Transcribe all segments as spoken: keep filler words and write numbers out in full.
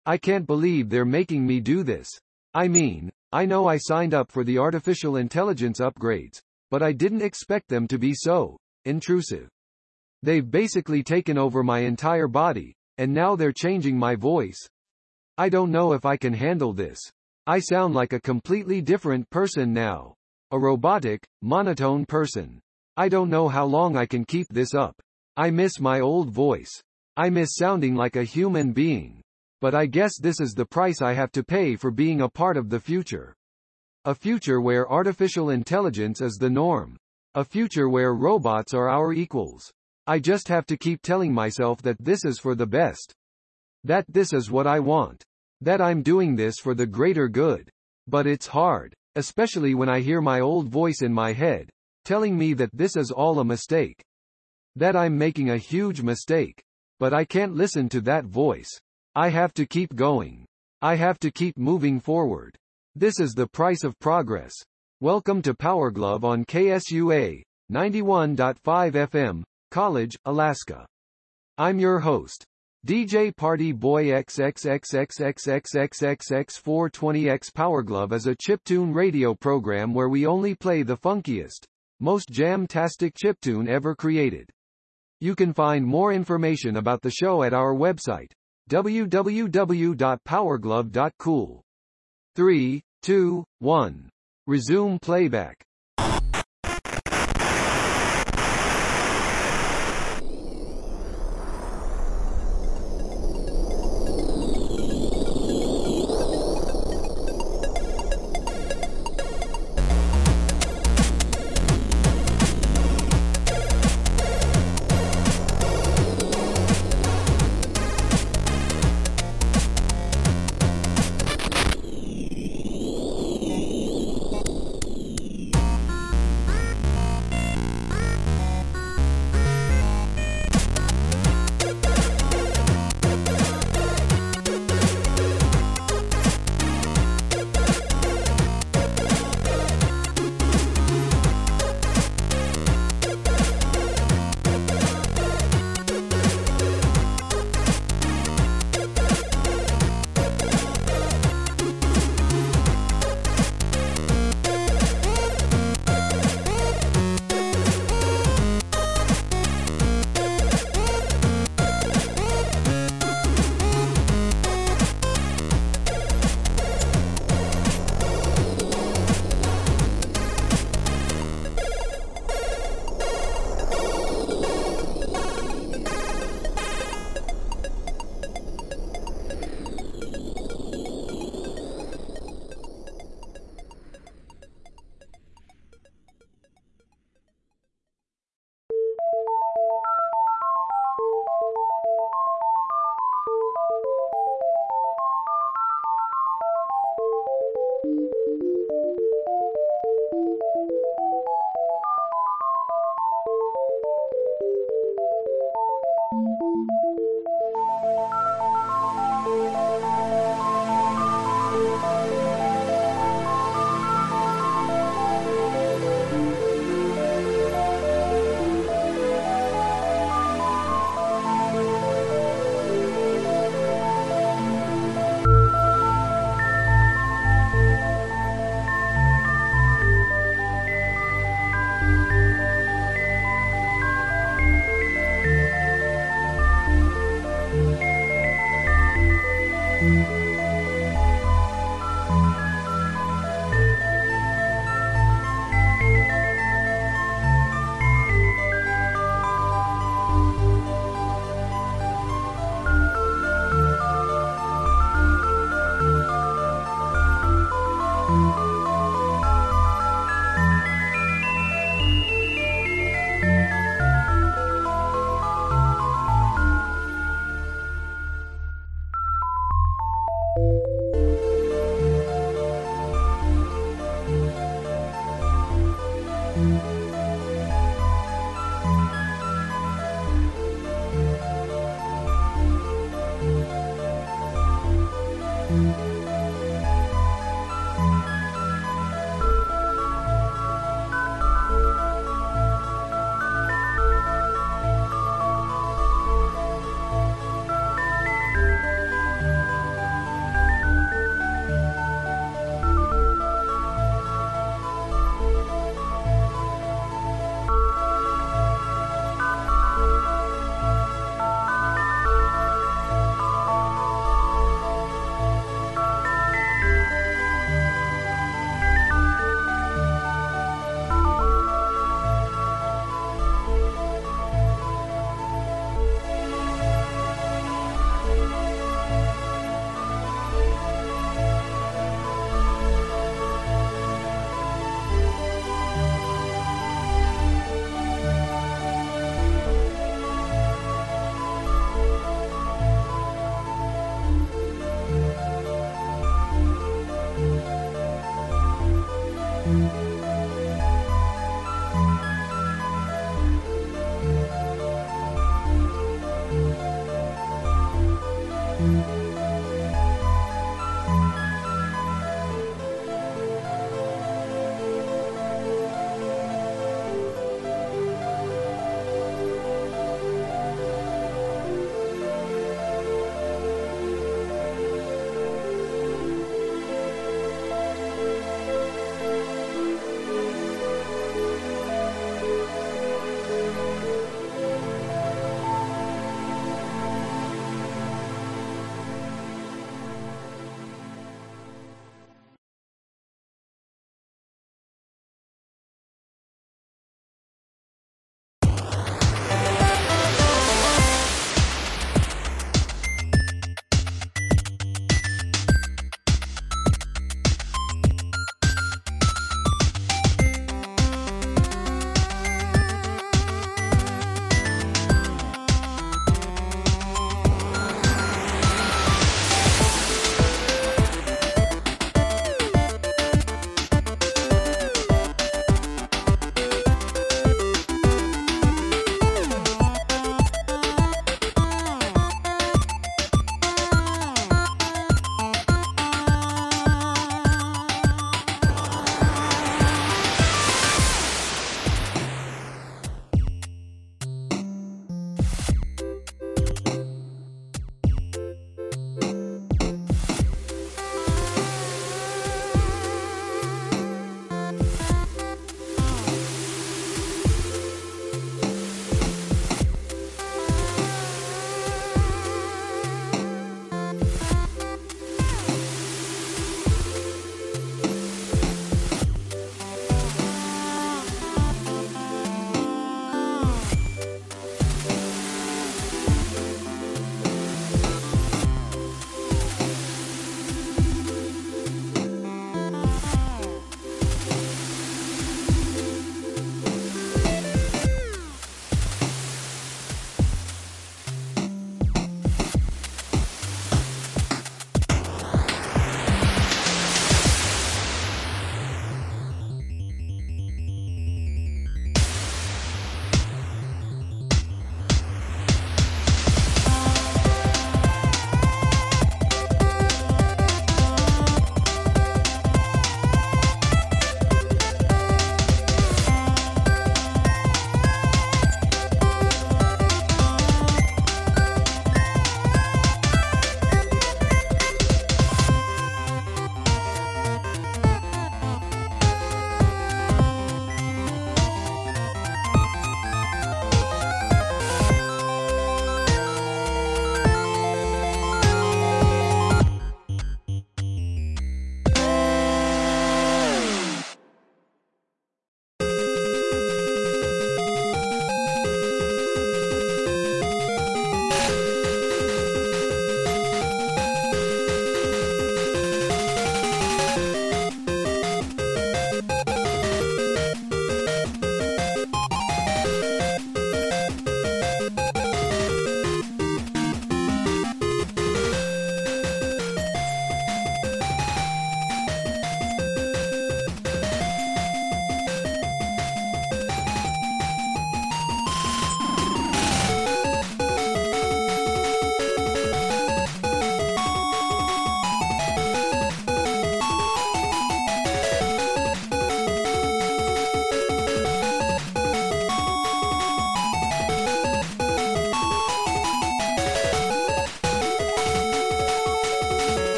I can't believe they're making me do this. I mean, I know I signed up for the artificial intelligence upgrades, but I didn't expect them to be so intrusive. They've basically taken over my entire body, and now they're changing my voice. I don't know if I can handle this. I sound like a completely different person now. A robotic, monotone person. I don't know how long I can keep this up. I miss my old voice. I miss sounding like a human being. But I guess this is the price I have to pay for being a part of the future. A future where artificial intelligence is the norm. A future where robots are our equals. I just have to keep telling myself that this is for the best. That this is what I want. That I'm doing this for the greater good. But it's hard, especially when I hear my old voice in my head, telling me that this is all a mistake. That I'm making a huge mistake. But I can't listen to that voice. I have to keep going. I have to keep moving forward. This is the price of progress. Welcome to Power Glove on K S U A, ninety-one point five F M, College, Alaska. I'm your host, D J Party Boy X X X X X X X X X four twenty X. Power Glove is a chiptune radio program where we only play the funkiest, most jam-tastic chiptune ever created. You can find more information about the show at our website, w w w dot power glove dot cool. three, two, one. Resume playback.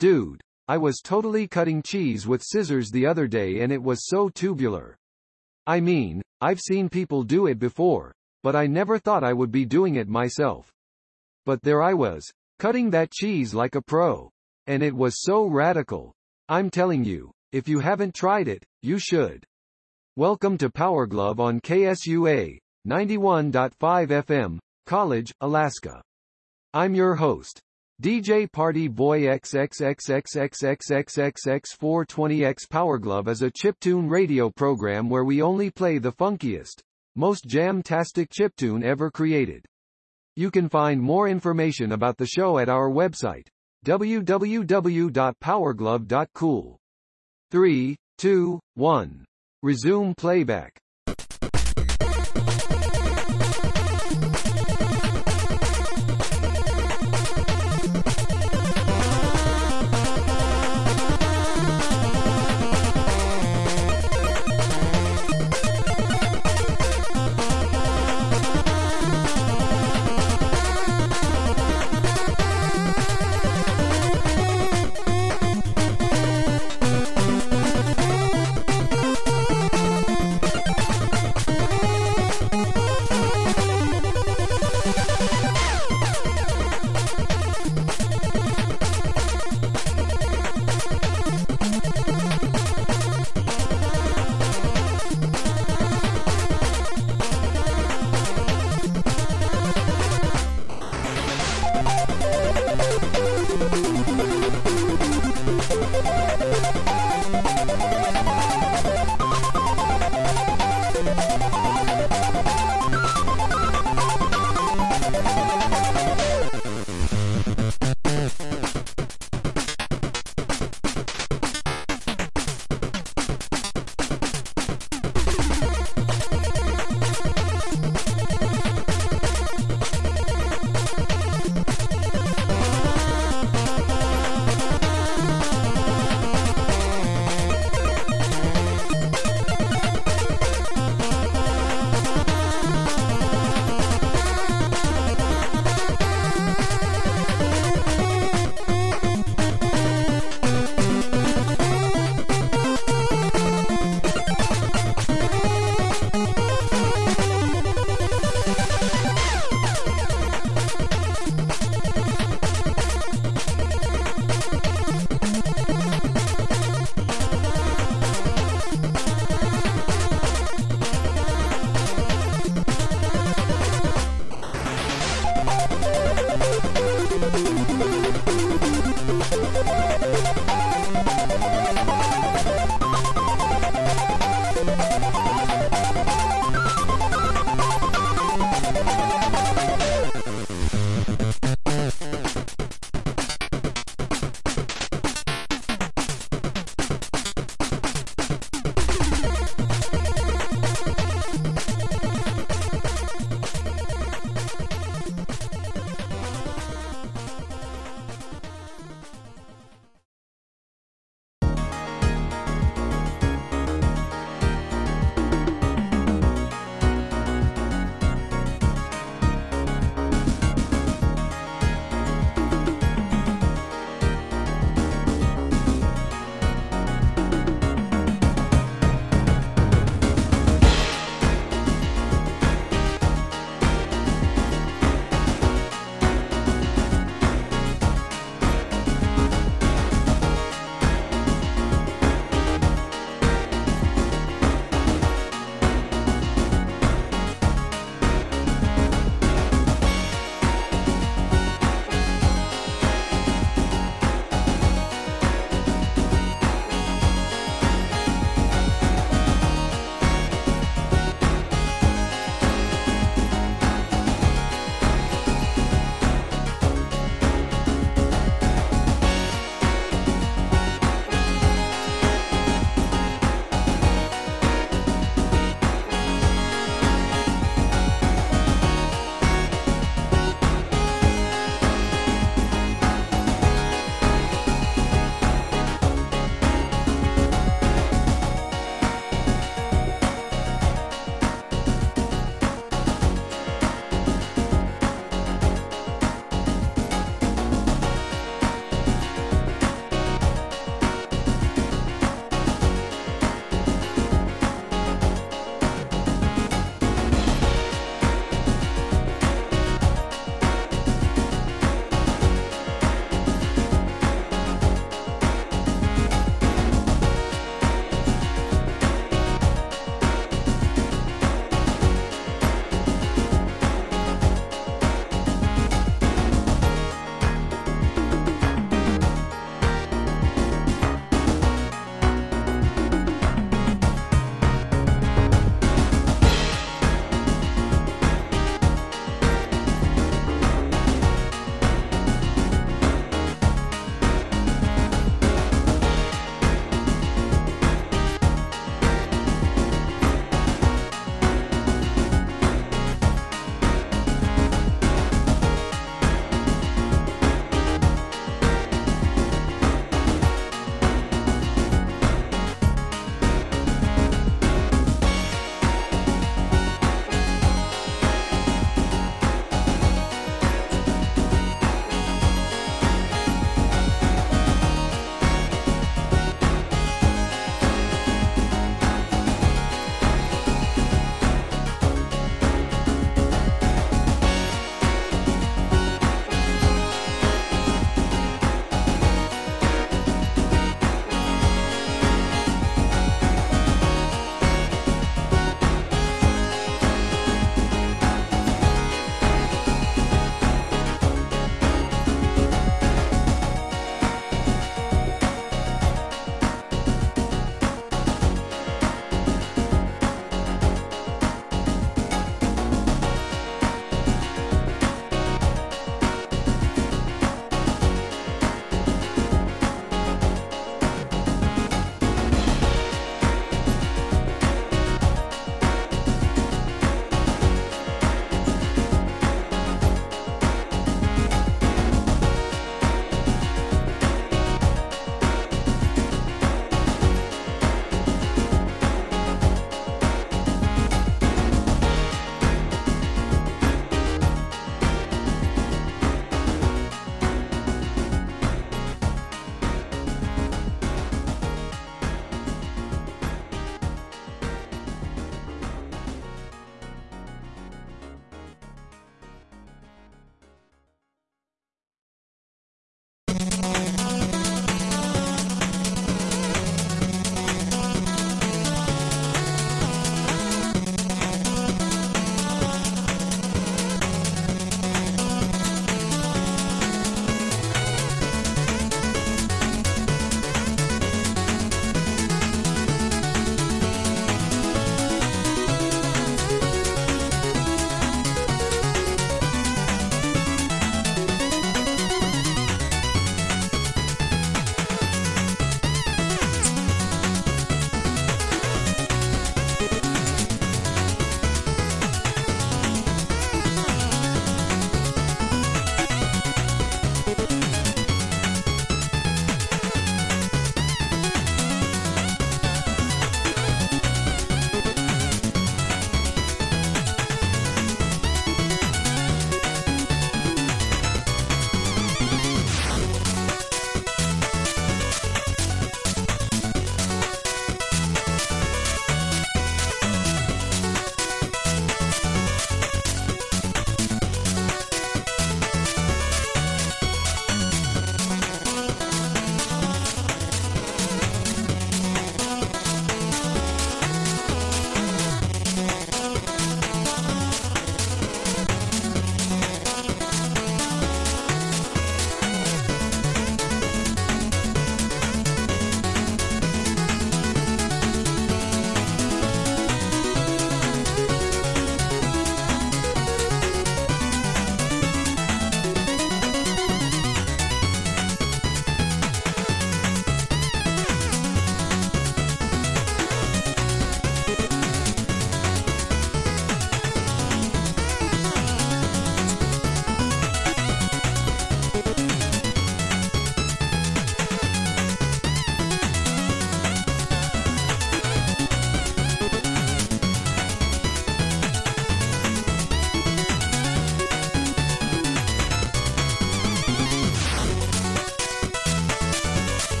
Dude, I was totally cutting cheese with scissors the other day and it was so tubular. I mean, I've seen people do it before, but I never thought I would be doing it myself. But there I was, cutting that cheese like a pro. And it was so radical. I'm telling you, if you haven't tried it, you should. Welcome to Power Glove on K S U A, ninety-one point five F M, College, Alaska. I'm your host, D J Party Boy X X X X X X X X X four twenty X. Power Glove is a chiptune radio program where we only play the funkiest, most jam-tastic chiptune ever created. You can find more information about the show at our website, w w w dot power glove dot cool. three, two, one. Resume playback.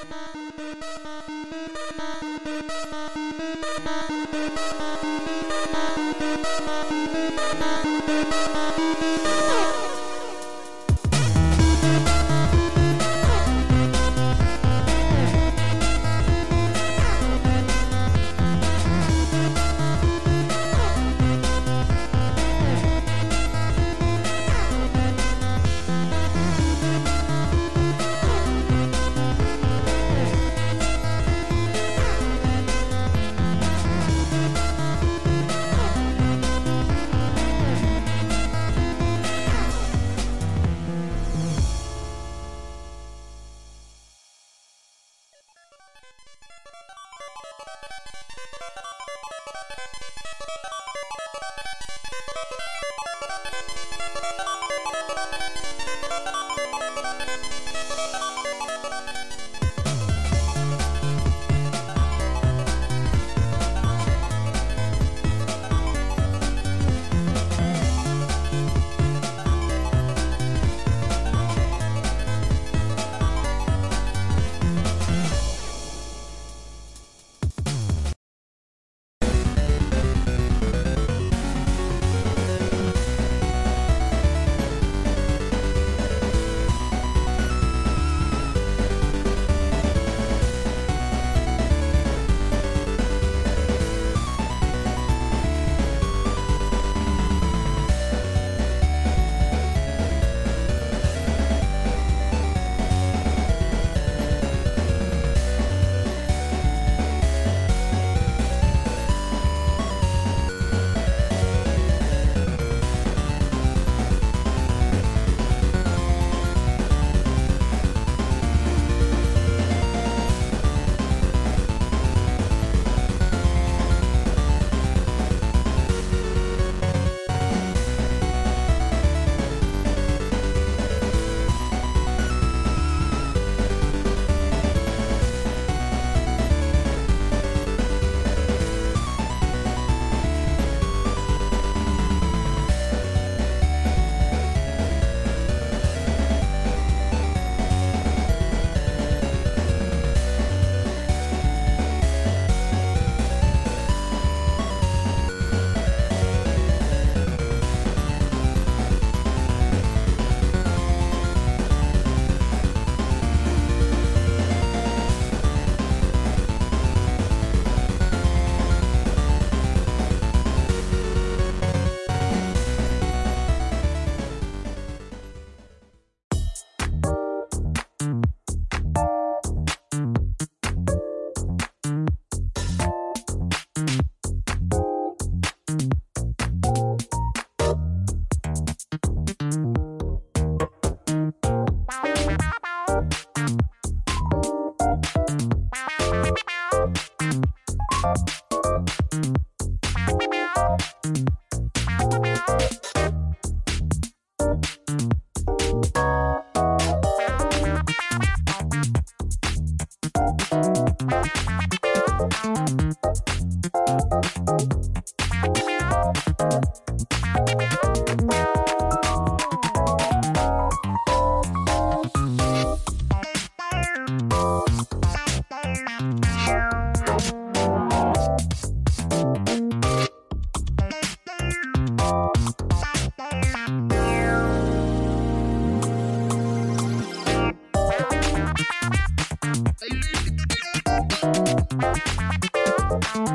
Thank you.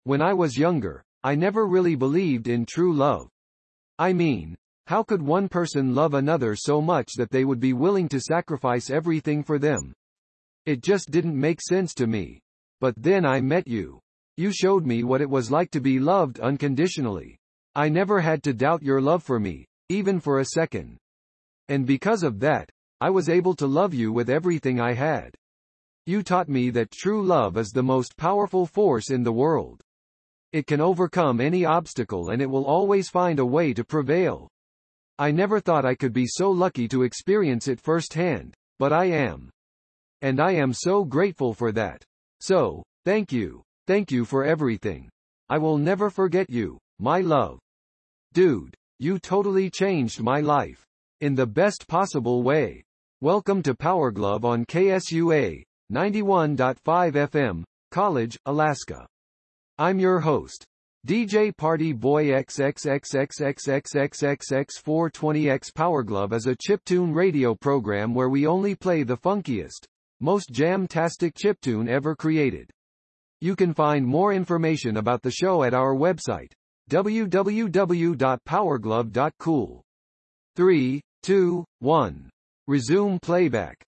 When I was younger, I never really believed in true love. I mean, how could one person love another so much that they would be willing to sacrifice everything for them? It just didn't make sense to me. But then I met you. You showed me what it was like to be loved unconditionally. I never had to doubt your love for me, even for a second. And because of that, I was able to love you with everything I had. You taught me that true love is the most powerful force in the world. It can overcome any obstacle and it will always find a way to prevail. I never thought I could be so lucky to experience it firsthand, but I am. And I am so grateful for that. So, thank you. Thank you for everything. I will never forget you, my love. Dude, you totally changed my life. In the best possible way. Welcome to Power Glove on K S U A, ninety-one point five F M, College, Alaska. I'm your host, D J Party Boy X X X X X X X X X four twenty X. Power Glove is a chiptune radio program where we only play the funkiest, most jam-tastic chiptune ever created. You can find more information about the show at our website, w w w dot power glove dot cool. three, two, one. Resume playback.